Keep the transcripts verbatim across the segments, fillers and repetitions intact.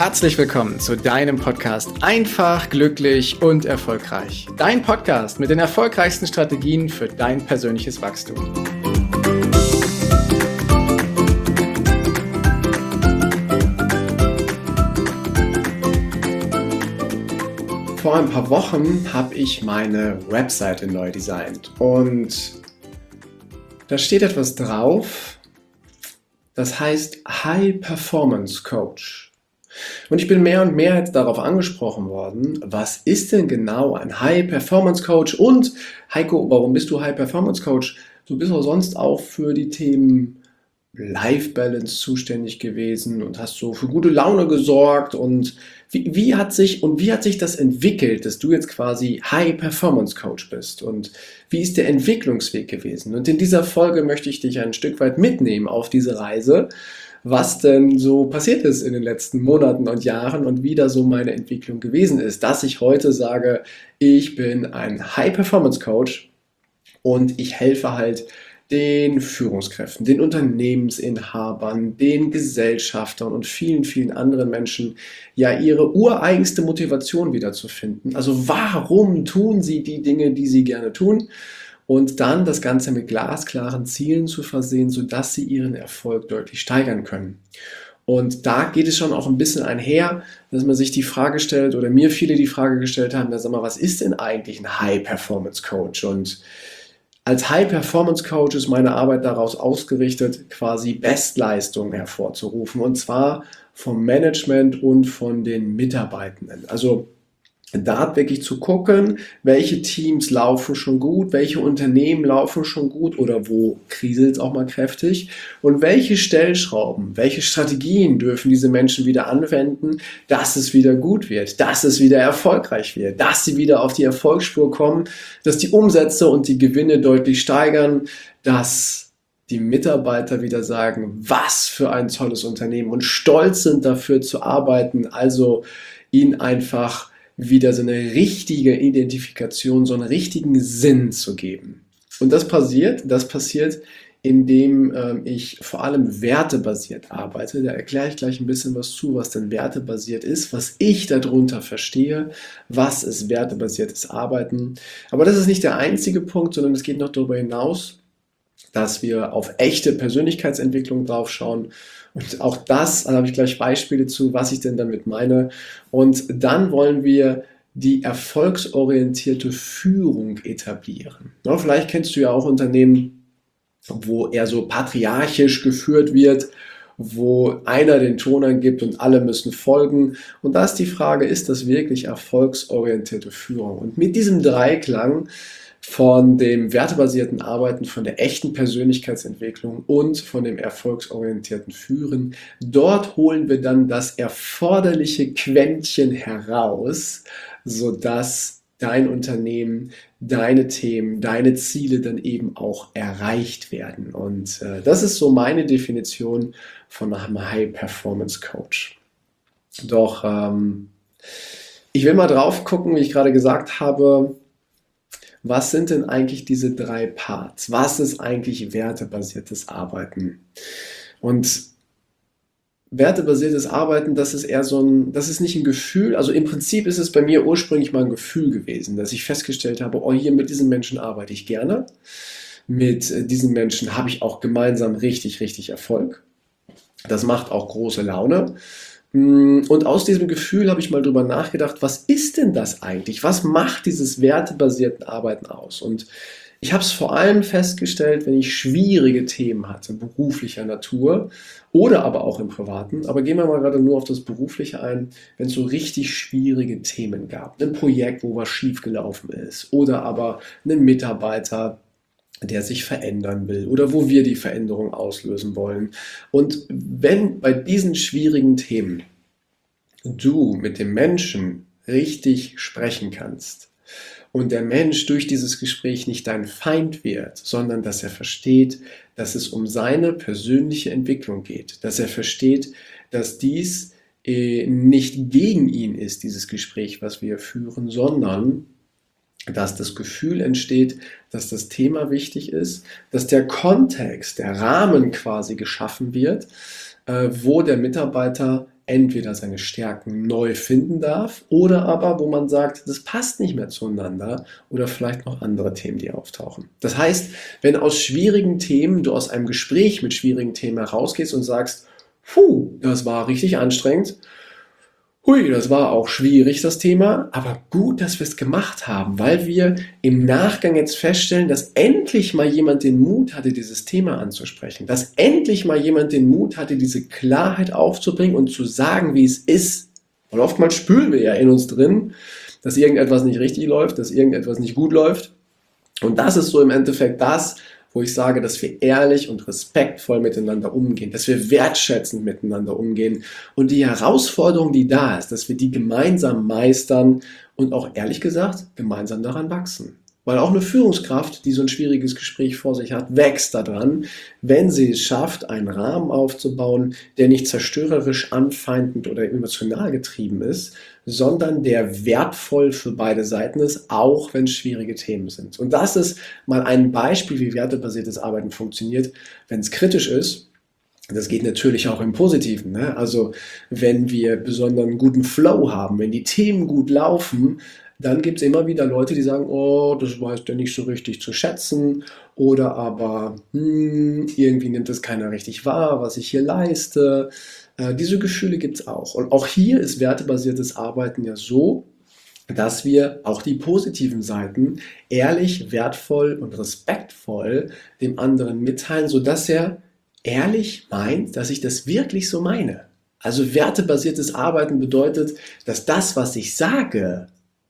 Herzlich willkommen zu deinem Podcast Einfach, glücklich und erfolgreich. Dein Podcast mit den erfolgreichsten Strategien für dein persönliches Wachstum. Vor ein paar Wochen habe ich meine Webseite neu designt und da steht etwas drauf, das heißt High Performance Coach. Und ich bin mehr und mehr jetzt darauf angesprochen worden, was ist denn genau ein High Performance Coach? Und Heiko, warum bist du High Performance Coach? Du bist auch sonst auch für die Themen Life Balance zuständig gewesen und hast so für gute Laune gesorgt. Und wie, wie hat sich und wie hat sich das entwickelt, dass du jetzt quasi High Performance Coach bist? Und wie ist der Entwicklungsweg gewesen? Und in dieser Folge möchte ich dich ein Stück weit mitnehmen auf diese Reise, was denn so passiert ist in den letzten Monaten und Jahren und wie da so meine Entwicklung gewesen ist, dass ich heute sage, ich bin ein High-Performance-Coach und ich helfe halt den Führungskräften, den Unternehmensinhabern, den Gesellschaftern und vielen, vielen anderen Menschen, ja ihre ureigenste Motivation wiederzufinden. Also warum tun sie die Dinge, die sie gerne tun? Und dann das Ganze mit glasklaren Zielen zu versehen, sodass sie ihren Erfolg deutlich steigern können. Und da geht es schon auch ein bisschen einher, dass man sich die Frage stellt, oder mir viele die Frage gestellt haben, na sag mal, was ist denn eigentlich ein High-Performance-Coach? Und als High-Performance-Coach ist meine Arbeit daraus ausgerichtet, quasi Bestleistungen hervorzurufen, und zwar vom Management und von den Mitarbeitenden. Also da wirklich zu gucken, welche Teams laufen schon gut, welche Unternehmen laufen schon gut oder wo kriselt es auch mal kräftig und welche Stellschrauben, welche Strategien dürfen diese Menschen wieder anwenden, dass es wieder gut wird, dass es wieder erfolgreich wird, dass sie wieder auf die Erfolgsspur kommen, dass die Umsätze und die Gewinne deutlich steigern, dass die Mitarbeiter wieder sagen, was für ein tolles Unternehmen und stolz sind dafür zu arbeiten, also ihnen einfach wieder so eine richtige Identifikation, so einen richtigen Sinn zu geben. Und das passiert, das passiert, indem ähm, ich vor allem wertebasiert arbeite. Da erkläre ich gleich ein bisschen was zu, was denn wertebasiert ist, was ich darunter verstehe, was ist wertebasiertes Arbeiten. Aber das ist nicht der einzige Punkt, sondern es geht noch darüber hinaus, dass wir auf echte Persönlichkeitsentwicklung drauf schauen. Und auch das, da habe ich gleich Beispiele zu, was ich denn damit meine. Und dann wollen wir die erfolgsorientierte Führung etablieren. Ja, vielleicht kennst du ja auch Unternehmen, wo eher so patriarchisch geführt wird, wo einer den Ton angibt und alle müssen folgen. Und da ist die Frage, ist das wirklich erfolgsorientierte Führung? Und mit diesem Dreiklang von dem wertebasierten Arbeiten, von der echten Persönlichkeitsentwicklung und von dem erfolgsorientierten Führen. Dort holen wir dann das erforderliche Quäntchen heraus, sodass dein Unternehmen, deine Themen, deine Ziele dann eben auch erreicht werden. Und äh, das ist so meine Definition von einem High-Performance-Coach. Doch ähm, ich will mal drauf gucken, wie ich gerade gesagt habe, was sind denn eigentlich diese drei Parts? Was ist eigentlich wertebasiertes Arbeiten? Und wertebasiertes Arbeiten, das ist eher so ein, das ist nicht ein Gefühl, also im Prinzip ist es bei mir ursprünglich mal ein Gefühl gewesen, dass ich festgestellt habe, oh, hier mit diesen Menschen arbeite ich gerne. Mit diesen Menschen habe ich auch gemeinsam richtig, richtig Erfolg. Das macht auch große Laune. Und aus diesem Gefühl habe ich mal drüber nachgedacht, was ist denn das eigentlich? Was macht dieses wertebasierte Arbeiten aus? Und ich habe es vor allem festgestellt, wenn ich schwierige Themen hatte, beruflicher Natur oder aber auch im Privaten. Aber gehen wir mal gerade nur auf das Berufliche ein, wenn es so richtig schwierige Themen gab. Ein Projekt, wo was schiefgelaufen ist oder aber einen Mitarbeiter, der sich verändern will oder wo wir die Veränderung auslösen wollen. Und wenn bei diesen schwierigen Themen du mit dem Menschen richtig sprechen kannst und der Mensch durch dieses Gespräch nicht dein Feind wird, sondern dass er versteht, dass es um seine persönliche Entwicklung geht, dass er versteht, dass dies äh, nicht gegen ihn ist, dieses Gespräch, was wir führen, sondern dass das Gefühl entsteht, dass das Thema wichtig ist, dass der Kontext, der Rahmen quasi geschaffen wird, äh, wo der Mitarbeiter entweder seine Stärken neu finden darf oder aber, wo man sagt, das passt nicht mehr zueinander oder vielleicht noch andere Themen, die auftauchen. Das heißt, wenn aus schwierigen Themen, du aus einem Gespräch mit schwierigen Themen herausgehst und sagst, puh, das war richtig anstrengend, hui, das war auch schwierig, das Thema, aber gut, dass wir es gemacht haben, weil wir im Nachgang jetzt feststellen, dass endlich mal jemand den Mut hatte, dieses Thema anzusprechen, dass endlich mal jemand den Mut hatte, diese Klarheit aufzubringen und zu sagen, wie es ist. Und oftmals spüren wir ja in uns drin, dass irgendetwas nicht richtig läuft, dass irgendetwas nicht gut läuft. Und das ist so im Endeffekt das, wo ich sage, dass wir ehrlich und respektvoll miteinander umgehen, dass wir wertschätzend miteinander umgehen und die Herausforderung, die da ist, dass wir die gemeinsam meistern und auch ehrlich gesagt gemeinsam daran wachsen. Weil auch eine Führungskraft, die so ein schwieriges Gespräch vor sich hat, wächst daran, wenn sie es schafft, einen Rahmen aufzubauen, der nicht zerstörerisch, anfeindend oder emotional getrieben ist, sondern der wertvoll für beide Seiten ist, auch wenn es schwierige Themen sind. Und das ist mal ein Beispiel, wie wertebasiertes Arbeiten funktioniert, wenn es kritisch ist. Das geht natürlich auch im Positiven, ne? Also wenn wir besonderen guten Flow haben, wenn die Themen gut laufen, dann gibt es immer wieder Leute, die sagen, oh, das weiß der nicht so richtig zu schätzen oder aber hm, irgendwie nimmt es keiner richtig wahr, was ich hier leiste. Äh, diese Gefühle gibt es auch. Und auch hier ist wertebasiertes Arbeiten ja so, dass wir auch die positiven Seiten ehrlich, wertvoll und respektvoll dem anderen mitteilen, sodass er ehrlich meint, dass ich das wirklich so meine. Also wertebasiertes Arbeiten bedeutet, dass das, was ich sage,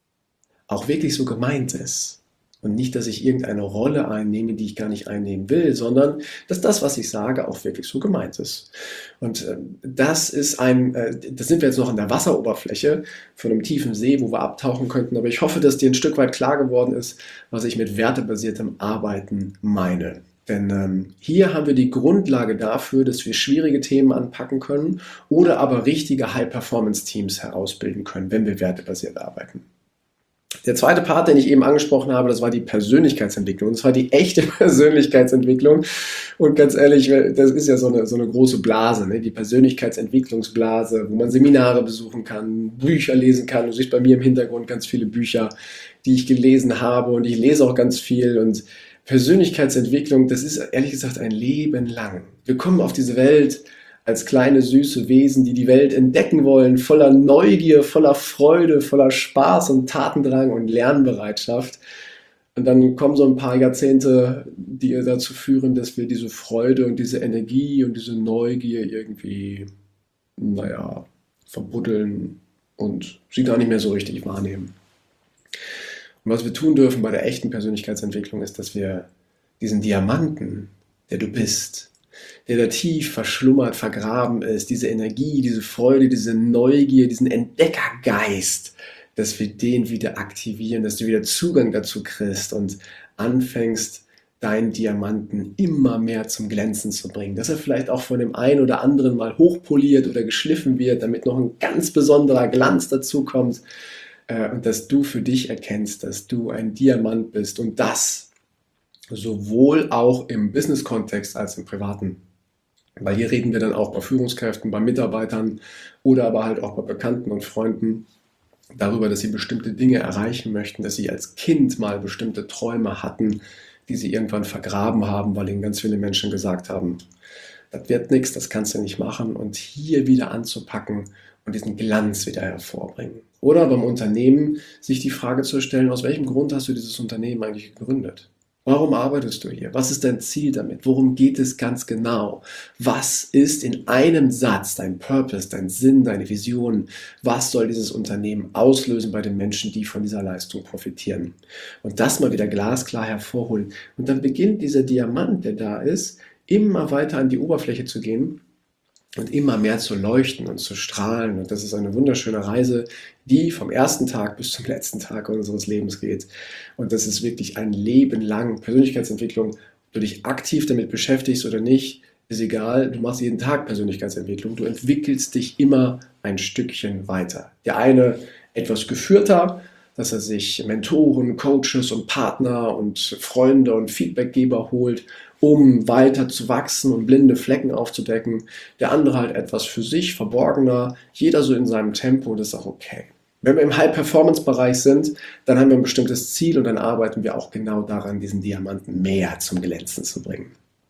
auch wirklich so gemeint ist. Und nicht, dass ich irgendeine Rolle einnehme, die ich gar nicht einnehmen will, sondern dass das, was ich sage, auch wirklich so gemeint ist. Und äh, das ist ein, äh, das sind wir jetzt noch an der Wasseroberfläche von einem tiefen See, wo wir abtauchen könnten. Aber ich hoffe, dass dir ein Stück weit klar geworden ist, was ich mit wertebasiertem Arbeiten meine. Denn ähm, hier haben wir die Grundlage dafür, dass wir schwierige Themen anpacken können oder aber richtige High-Performance-Teams herausbilden können, wenn wir wertebasiert arbeiten. Der zweite Part, den ich eben angesprochen habe, das war die Persönlichkeitsentwicklung. Das war die echte Persönlichkeitsentwicklung. Und ganz ehrlich, das ist ja so eine, so eine große Blase, ne? Die Persönlichkeitsentwicklungsblase, wo man Seminare besuchen kann, Bücher lesen kann. Du siehst bei mir im Hintergrund ganz viele Bücher, die ich gelesen habe. Und ich lese auch ganz viel. Und Persönlichkeitsentwicklung, das ist ehrlich gesagt ein Leben lang. Wir kommen auf diese Welt als kleine, süße Wesen, die die Welt entdecken wollen, voller Neugier, voller Freude, voller Spaß und Tatendrang und Lernbereitschaft. Und dann kommen so ein paar Jahrzehnte, die dazu führen, dass wir diese Freude und diese Energie und diese Neugier irgendwie, naja, verbuddeln und sie gar nicht mehr so richtig wahrnehmen. Und was wir tun dürfen bei der echten Persönlichkeitsentwicklung ist, dass wir diesen Diamanten, der du bist, der da tief verschlummert, vergraben ist, diese Energie, diese Freude, diese Neugier, diesen Entdeckergeist, dass wir den wieder aktivieren, dass du wieder Zugang dazu kriegst und anfängst, deinen Diamanten immer mehr zum Glänzen zu bringen. Dass er vielleicht auch von dem einen oder anderen mal hochpoliert oder geschliffen wird, damit noch ein ganz besonderer Glanz dazu kommt äh, und dass du für dich erkennst, dass du ein Diamant bist und das sowohl auch im Business-Kontext als im privaten. Weil hier reden wir dann auch bei Führungskräften, bei Mitarbeitern oder aber halt auch bei Bekannten und Freunden darüber, dass sie bestimmte Dinge erreichen möchten, dass sie als Kind mal bestimmte Träume hatten, die sie irgendwann vergraben haben, weil ihnen ganz viele Menschen gesagt haben, das wird nichts, das kannst du nicht machen und hier wieder anzupacken und diesen Glanz wieder hervorbringen. Oder beim Unternehmen sich die Frage zu stellen, aus welchem Grund hast du dieses Unternehmen eigentlich gegründet? Warum arbeitest du hier? Was ist dein Ziel damit? Worum geht es ganz genau? Was ist in einem Satz dein Purpose, dein Sinn, deine Vision? Was soll dieses Unternehmen auslösen bei den Menschen, die von dieser Leistung profitieren? Und das mal wieder glasklar hervorholen. Und dann beginnt dieser Diamant, der da ist, immer weiter an die Oberfläche zu gehen und immer mehr zu leuchten und zu strahlen. Und das ist eine wunderschöne Reise, die vom ersten Tag bis zum letzten Tag unseres Lebens geht. Und das ist wirklich ein Leben lang Persönlichkeitsentwicklung. Ob du dich aktiv damit beschäftigst oder nicht, ist egal. Du machst jeden Tag Persönlichkeitsentwicklung. Du entwickelst dich immer ein Stückchen weiter. Der eine etwas geführter, dass er sich Mentoren, Coaches und Partner und Freunde und Feedbackgeber holt, um weiter zu wachsen und blinde Flecken aufzudecken. Der andere halt etwas für sich, verborgener, jeder so in seinem Tempo, das ist auch okay. Wenn wir im High-Performance-Bereich sind, dann haben wir ein bestimmtes Ziel und dann arbeiten wir auch genau daran, diesen Diamanten mehr zum Glänzen zu bringen.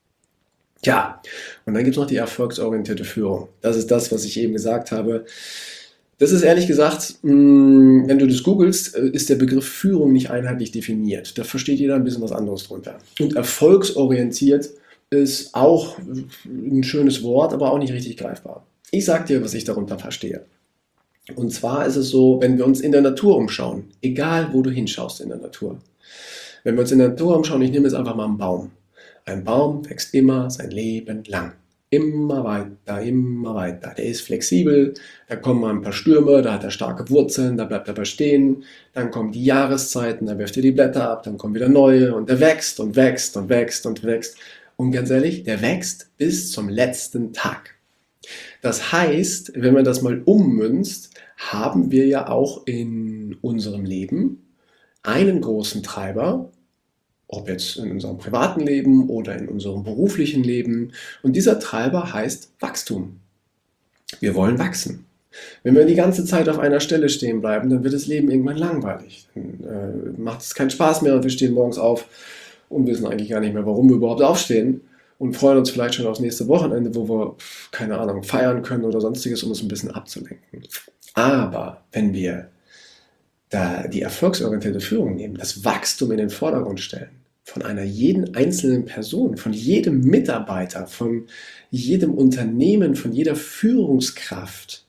Ja, und dann gibt es noch die erfolgsorientierte Führung. Das ist das, was ich eben gesagt habe. Das ist ehrlich gesagt, wenn du das googelst, ist der Begriff Führung nicht einheitlich definiert. Da versteht jeder ein bisschen was anderes drunter. Und erfolgsorientiert ist auch ein schönes Wort, aber auch nicht richtig greifbar. Ich sage dir, was ich darunter verstehe. Und zwar ist es so, wenn wir uns in der Natur umschauen, egal wo du hinschaust in der Natur. Wenn wir uns in der Natur umschauen, ich nehme jetzt einfach mal einen Baum. Ein Baum wächst immer sein Leben lang. Immer weiter, immer weiter. Der ist flexibel, da kommen mal ein paar Stürme, da hat er starke Wurzeln, da bleibt er aber stehen. Dann kommen die Jahreszeiten, da wirft er die Blätter ab, dann kommen wieder neue und der wächst und wächst und wächst und wächst. Und ganz ehrlich, der wächst bis zum letzten Tag. Das heißt, wenn man das mal ummünzt, haben wir ja auch in unserem Leben einen großen Treiber, ob jetzt in unserem privaten Leben oder in unserem beruflichen Leben. Und dieser Treiber heißt Wachstum. Wir wollen wachsen. Wenn wir die ganze Zeit auf einer Stelle stehen bleiben, dann wird das Leben irgendwann langweilig. Dann äh, macht es keinen Spaß mehr und wir stehen morgens auf und wissen eigentlich gar nicht mehr, warum wir überhaupt aufstehen und freuen uns vielleicht schon aufs nächste Wochenende, wo wir, keine Ahnung, feiern können oder sonstiges, um uns ein bisschen abzulenken. Aber wenn wir da die erfolgsorientierte Führung nehmen, das Wachstum in den Vordergrund stellen, von einer jeden einzelnen Person, von jedem Mitarbeiter, von jedem Unternehmen, von jeder Führungskraft,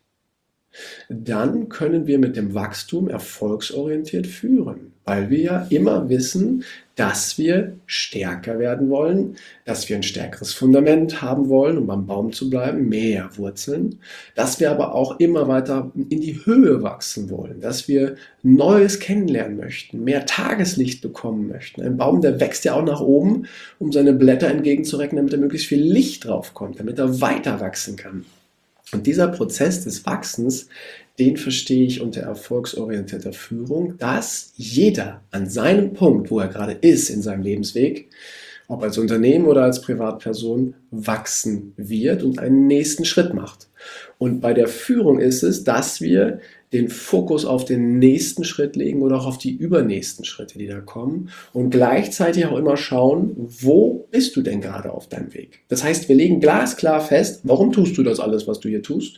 dann können wir mit dem Wachstum erfolgsorientiert führen, weil wir ja immer wissen, dass wir stärker werden wollen, dass wir ein stärkeres Fundament haben wollen, um am Baum zu bleiben, mehr Wurzeln, dass wir aber auch immer weiter in die Höhe wachsen wollen, dass wir Neues kennenlernen möchten, mehr Tageslicht bekommen möchten. Ein Baum, der wächst ja auch nach oben, um seine Blätter entgegenzurecken, damit da möglichst viel Licht drauf kommt, damit er weiter wachsen kann. Und dieser Prozess des Wachsens, den verstehe ich unter erfolgsorientierter Führung, dass jeder an seinem Punkt, wo er gerade ist in seinem Lebensweg, ob als Unternehmen oder als Privatperson, wachsen wird und einen nächsten Schritt macht. Und bei der Führung ist es, dass wir den Fokus auf den nächsten Schritt legen oder auch auf die übernächsten Schritte, die da kommen und gleichzeitig auch immer schauen, wo bist du denn gerade auf deinem Weg? Das heißt, wir legen glasklar fest, warum tust du das alles, was du hier tust?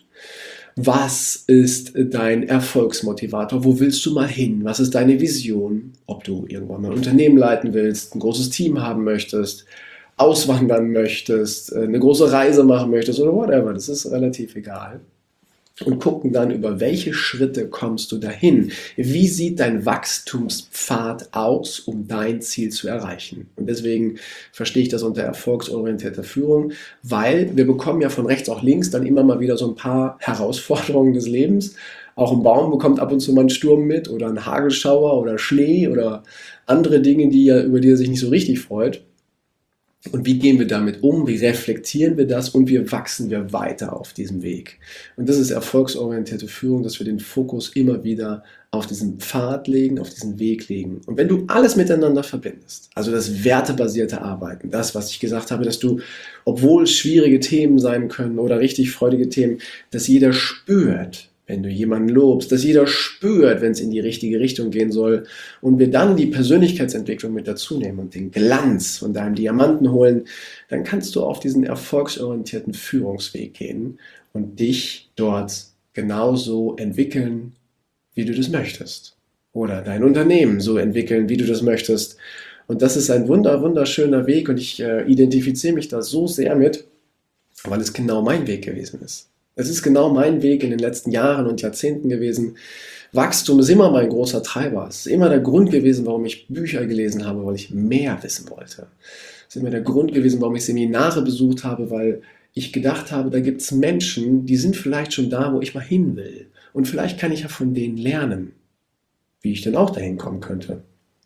Was ist dein Erfolgsmotivator? Wo willst du mal hin? Was ist deine Vision? Ob du irgendwann mal ein Unternehmen leiten willst, ein großes Team haben möchtest, auswandern möchtest, eine große Reise machen möchtest oder whatever, das ist relativ egal. Und gucken dann, über welche Schritte kommst du dahin? Wie sieht dein Wachstumspfad aus, um dein Ziel zu erreichen? Und deswegen verstehe ich das unter erfolgsorientierter Führung, weil wir bekommen ja von rechts auch links dann immer mal wieder so ein paar Herausforderungen des Lebens. Auch ein Baum bekommt ab und zu mal einen Sturm mit oder einen Hagelschauer oder Schnee oder andere Dinge, die er, über die er sich nicht so richtig freut. Und wie gehen wir damit um? Wie reflektieren wir das? Und wie wachsen wir weiter auf diesem Weg? Und das ist erfolgsorientierte Führung, dass wir den Fokus immer wieder auf diesen Pfad legen, auf diesen Weg legen. Und wenn du alles miteinander verbindest, also das wertebasierte Arbeiten, das, was ich gesagt habe, dass du, obwohl es schwierige Themen sein können oder richtig freudige Themen, dass jeder spürt, wenn du jemanden lobst, dass jeder spürt, wenn es in die richtige Richtung gehen soll und wir dann die Persönlichkeitsentwicklung mit dazu nehmen und den Glanz von deinem Diamanten holen, dann kannst du auf diesen erfolgsorientierten Führungsweg gehen und dich dort genauso entwickeln, wie du das möchtest. Oder dein Unternehmen so entwickeln, wie du das möchtest. Und das ist ein wunder, wunderschöner Weg und ich äh, identifiziere mich da so sehr mit, weil es genau mein Weg gewesen ist. Es ist genau mein Weg in den letzten Jahren und Jahrzehnten gewesen. Wachstum ist immer mein großer Treiber. Es ist immer der Grund gewesen, warum ich Bücher gelesen habe, weil ich mehr wissen wollte. Es ist immer der Grund gewesen, warum ich Seminare besucht habe, weil ich gedacht habe, da gibt es Menschen, die sind vielleicht schon da, wo ich mal hin will. Und vielleicht kann ich ja von denen lernen, wie ich denn auch dahin kommen könnte.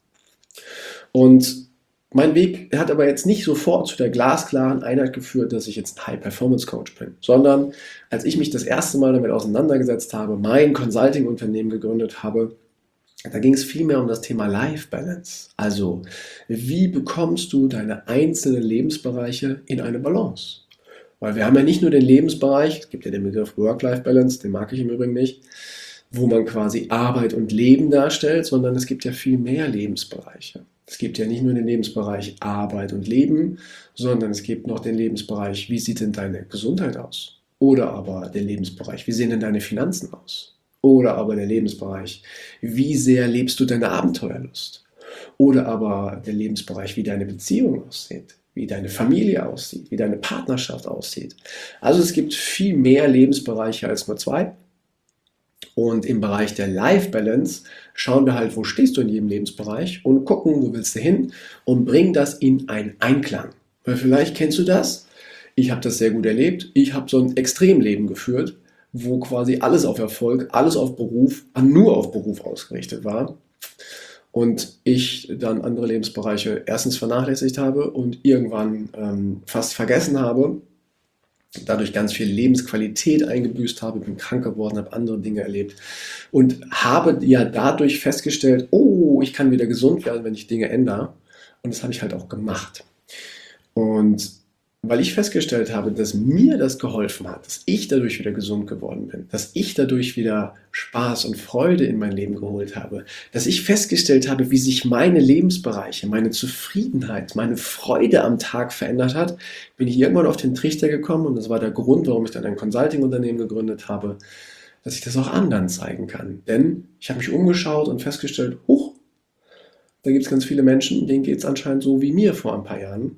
Und mein Weg hat aber jetzt nicht sofort zu der glasklaren Einheit geführt, dass ich jetzt ein High-Performance-Coach bin, sondern als ich mich das erste Mal damit auseinandergesetzt habe, mein Consulting-Unternehmen gegründet habe, Da ging es vielmehr um das Thema Life Balance. Also, wie bekommst du deine einzelnen Lebensbereiche in eine Balance? Weil wir haben ja nicht nur den Lebensbereich, es gibt ja den Begriff Work-Life-Balance, den mag ich im Übrigen nicht, wo man quasi Arbeit und Leben darstellt, sondern es gibt ja viel mehr Lebensbereiche. Es gibt ja nicht nur den Lebensbereich Arbeit und Leben, sondern es gibt noch den Lebensbereich, wie sieht denn deine Gesundheit aus? Oder aber der Lebensbereich, wie sehen denn deine Finanzen aus? Oder aber der Lebensbereich, wie sehr lebst du deine Abenteuerlust? Oder aber der Lebensbereich, wie deine Beziehung aussieht, wie deine Familie aussieht, wie deine Partnerschaft aussieht. Also es gibt viel mehr Lebensbereiche als nur zwei. Und im Bereich der Life Balance schauen wir halt, wo stehst du in jedem Lebensbereich und gucken, wo willst du hin und bringen das in einen Einklang. Weil vielleicht kennst du das. Ich habe das sehr gut erlebt. Ich habe so ein Extremleben geführt, wo quasi alles auf Erfolg, alles auf Beruf, nur auf Beruf ausgerichtet war. Und ich dann andere Lebensbereiche erstens vernachlässigt habe und irgendwann ähm, fast vergessen habe, dadurch ganz viel Lebensqualität eingebüßt habe, bin krank geworden, habe andere Dinge erlebt und habe ja dadurch festgestellt, oh, ich kann wieder gesund werden, wenn ich Dinge ändere. Und das habe ich halt auch gemacht. Und weil ich festgestellt habe, dass mir das geholfen hat, dass ich dadurch wieder gesund geworden bin, dass ich dadurch wieder Spaß und Freude in mein Leben geholt habe, dass ich festgestellt habe, wie sich meine Lebensbereiche, meine Zufriedenheit, meine Freude am Tag verändert hat, bin ich irgendwann auf den Trichter gekommen und das war der Grund, warum ich dann ein Consulting-Unternehmen gegründet habe, dass ich das auch anderen zeigen kann. Denn ich habe mich umgeschaut und festgestellt, huch, da gibt es ganz viele Menschen, denen geht es anscheinend so wie mir vor ein paar Jahren,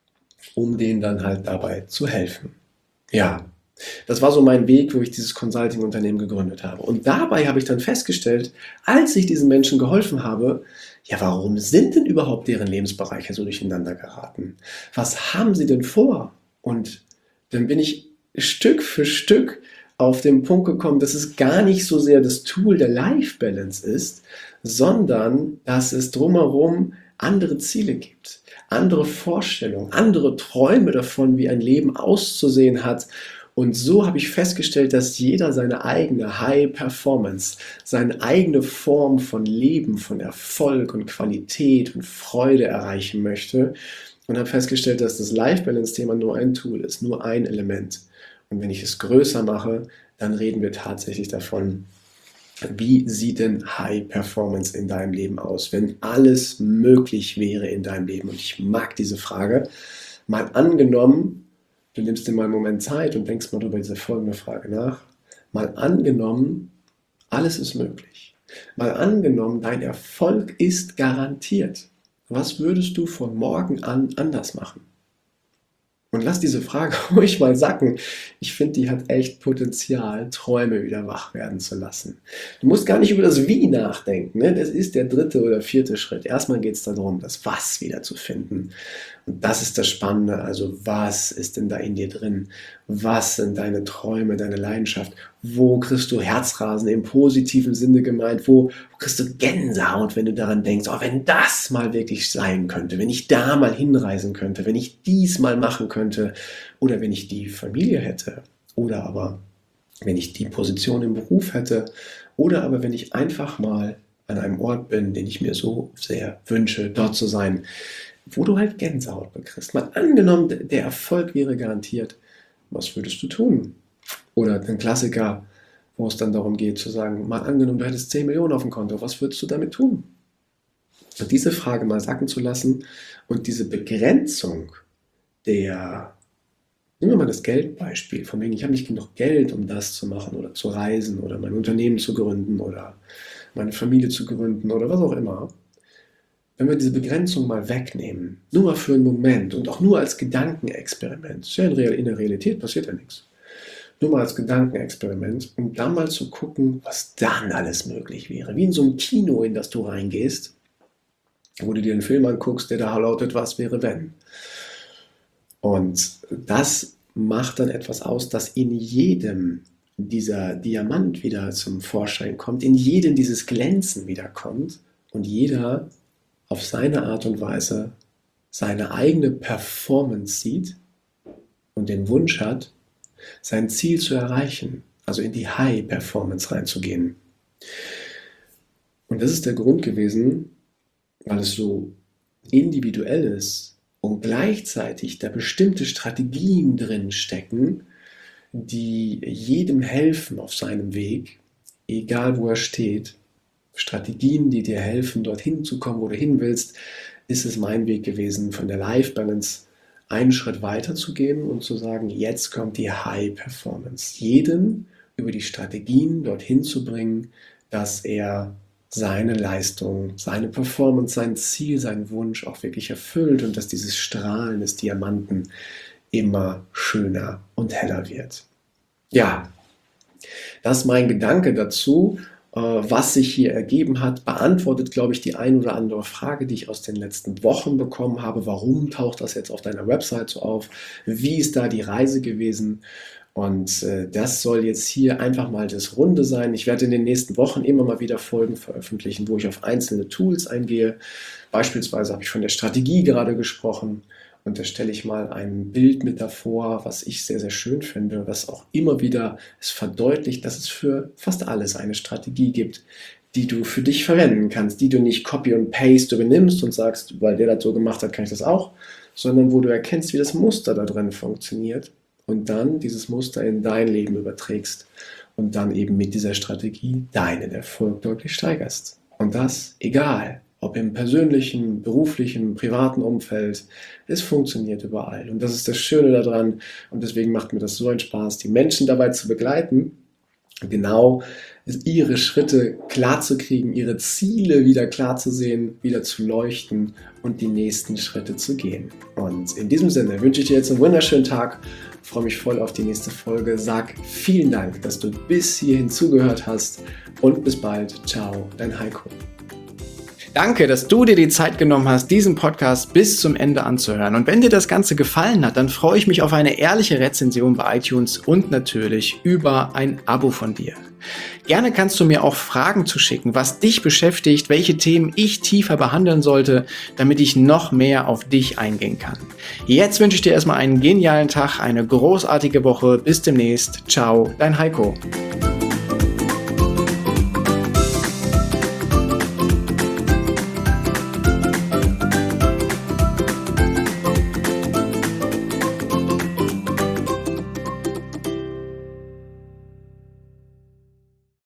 um denen dann halt dabei zu helfen. Ja, das war so mein Weg, wo ich dieses Consulting-Unternehmen gegründet habe. Und dabei habe ich dann festgestellt, als ich diesen Menschen geholfen habe, ja, warum sind denn überhaupt deren Lebensbereiche so durcheinander geraten? Was haben sie denn vor? Und dann bin ich Stück für Stück auf den Punkt gekommen, dass es gar nicht so sehr das Tool der Life Balance ist, sondern dass es drumherum andere Ziele gibt, andere Vorstellungen, andere Träume davon, wie ein Leben auszusehen hat. Und so habe ich festgestellt, dass jeder seine eigene High Performance, seine eigene Form von Leben, von Erfolg und Qualität und Freude erreichen möchte. Und habe festgestellt, dass das Life Balance Thema nur ein Tool ist, nur ein Element. Und wenn ich es größer mache, dann reden wir tatsächlich davon, wie sieht denn High Performance in deinem Leben aus, wenn alles möglich wäre in deinem Leben? Und ich mag diese Frage. Mal angenommen, du nimmst dir mal einen Moment Zeit und denkst mal über diese folgende Frage nach. Mal angenommen, alles ist möglich. Mal angenommen, dein Erfolg ist garantiert. Was würdest du von morgen an anders machen? Und lass diese Frage ruhig mal sacken. Ich finde, die hat echt Potenzial, Träume wieder wach werden zu lassen. Du musst gar nicht über das Wie nachdenken. Ne? Das ist der dritte oder vierte Schritt. Erstmal geht es darum, das Was wieder zu finden. Und das ist das Spannende. Also was ist denn da in dir drin? Was sind deine Träume, deine Leidenschaft? Wo kriegst du Herzrasen im positiven Sinne gemeint? Wo, wo kriegst du Gänsehaut, wenn du daran denkst, oh, wenn das mal wirklich sein könnte, wenn ich da mal hinreisen könnte, wenn ich dies mal machen könnte oder wenn ich die Familie hätte oder aber wenn ich die Position im Beruf hätte oder aber wenn ich einfach mal an einem Ort bin, den ich mir so sehr wünsche, dort zu sein, wo du halt Gänsehaut bekriegst. Mal angenommen, der Erfolg wäre garantiert, was würdest du tun? Oder ein Klassiker, wo es dann darum geht zu sagen, mal angenommen, du hättest zehn Millionen auf dem Konto, was würdest du damit tun? Und diese Frage mal sacken zu lassen und diese Begrenzung der, nehmen wir mal das Geldbeispiel, von wegen, ich habe nicht genug Geld, um das zu machen oder zu reisen oder mein Unternehmen zu gründen oder meine Familie zu gründen oder was auch immer. Wenn wir diese Begrenzung mal wegnehmen, nur mal für einen Moment und auch nur als Gedankenexperiment, ist ja in der Realität passiert ja nichts, nur mal als Gedankenexperiment, um dann mal zu gucken, was dann alles möglich wäre. Wie in so einem Kino, in das du reingehst, wo du dir einen Film anguckst, der da lautet, was wäre wenn. Und das macht dann etwas aus, dass in jedem dieser Diamant wieder zum Vorschein kommt, in jedem dieses Glänzen wiederkommt und jeder auf seine Art und Weise seine eigene Performance sieht und den Wunsch hat, sein Ziel zu erreichen, also in die High Performance reinzugehen. Und das ist der Grund gewesen, weil es so individuell ist und gleichzeitig da bestimmte Strategien drin stecken, die jedem helfen auf seinem Weg, egal wo er steht. Strategien, die dir helfen, dorthin zu kommen, wo du hin willst, ist es mein Weg gewesen, von der Life Balance einen Schritt weiter zu gehen und zu sagen, jetzt kommt die High Performance. Jeden über die Strategien dorthin zu bringen, dass er seine Leistung, seine Performance, sein Ziel, seinen Wunsch auch wirklich erfüllt und dass dieses Strahlen des Diamanten immer schöner und heller wird. Ja, das ist mein Gedanke dazu. Was sich hier ergeben hat, beantwortet, glaube ich, die ein oder andere Frage, die ich aus den letzten Wochen bekommen habe. Warum taucht das jetzt auf deiner Website so auf? Wie ist da die Reise gewesen? Und äh, das soll jetzt hier einfach mal das Runde sein. Ich werde in den nächsten Wochen immer mal wieder Folgen veröffentlichen, wo ich auf einzelne Tools eingehe. Beispielsweise habe ich von der Strategie gerade gesprochen. Und da stelle ich mal ein Bild mit davor, was ich sehr, sehr schön finde, was auch immer wieder es verdeutlicht, dass es für fast alles eine Strategie gibt, die du für dich verwenden kannst, die du nicht Copy und Paste übernimmst und sagst, weil der das so gemacht hat, kann ich das auch, sondern wo du erkennst, wie das Muster da drin funktioniert und dann dieses Muster in dein Leben überträgst und dann eben mit dieser Strategie deinen Erfolg deutlich steigerst. Und das egal. Ob im persönlichen, beruflichen, privaten Umfeld, es funktioniert überall. Und das ist das Schöne daran. Und deswegen macht mir das so einen Spaß, die Menschen dabei zu begleiten, genau ihre Schritte klar zu kriegen, ihre Ziele wieder klar zu sehen, wieder zu leuchten und die nächsten Schritte zu gehen. Und in diesem Sinne wünsche ich dir jetzt einen wunderschönen Tag, freue mich voll auf die nächste Folge, sag vielen Dank, dass du bis hierhin zugehört hast und bis bald. Ciao, dein Heiko. Danke, dass du dir die Zeit genommen hast, diesen Podcast bis zum Ende anzuhören. Und wenn dir das Ganze gefallen hat, dann freue ich mich auf eine ehrliche Rezension bei iTunes und natürlich über ein Abo von dir. Gerne kannst du mir auch Fragen zuschicken, was dich beschäftigt, welche Themen ich tiefer behandeln sollte, damit ich noch mehr auf dich eingehen kann. Jetzt wünsche ich dir erstmal einen genialen Tag, eine großartige Woche. Bis demnächst. Ciao, dein Heiko.